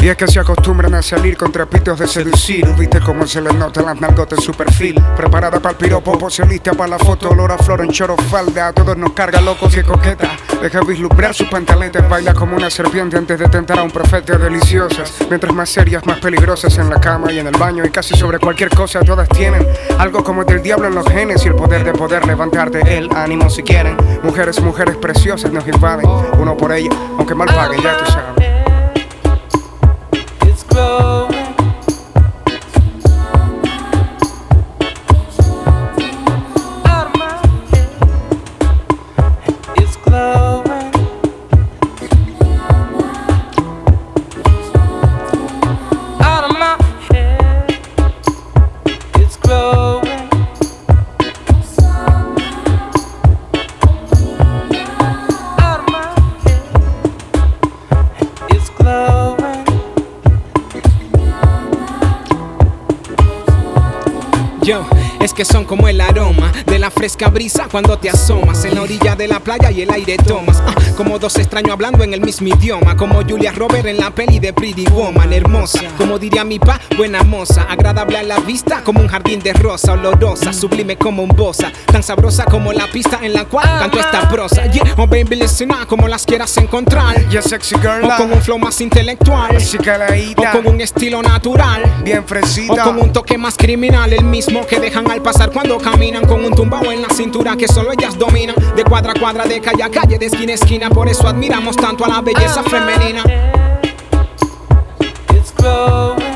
es que se acostumbran a salir con trapitos de seducir. Viste cómo se les nota las nalgotas en su perfil. Preparada para el piropo, pose lista para la foto. Olor a flor en choro falda, a todos nos carga locos y coqueta. Deja vislumbrar sus pantaletas, baila como una serpiente antes de tentar a un profeta. Deliciosas, mientras más serias, más peligrosas en la cama y en el baño. Y casi sobre cualquier cosa todas tienen algo como del diablo en los genes y el poder de poder levantarte el ánimo si quieren. Mujeres, mujeres preciosas nos invaden. Uno por ella, aunque mal paguen, ya tú sabes. Es que son como el aroma de la fresca brisa cuando te asomas en la orilla de la playa y el aire tomas. Como dos extraños hablando en el mismo idioma, como Julia Roberts en la peli de Pretty Woman. Hermosa, como diría mi pa, buena moza, agradable a la vista como un jardín de rosa, olorosa, sublime como un bossa, tan sabrosa como la pista en la cual canto esta prosa. Yeah, oh baby listen up, como las quieras encontrar. Yeah, sexy girl, o con un flow más intelectual, o con un estilo natural, bien fresita, o con un toque más criminal, el mismo que dejan al pasar cuando caminan, con un tumbao en la cintura que solo ellas dominan, de cuadra a cuadra, de calle a calle, de esquina a esquina. Por eso admiramos tanto a la belleza femenina. It's glowing.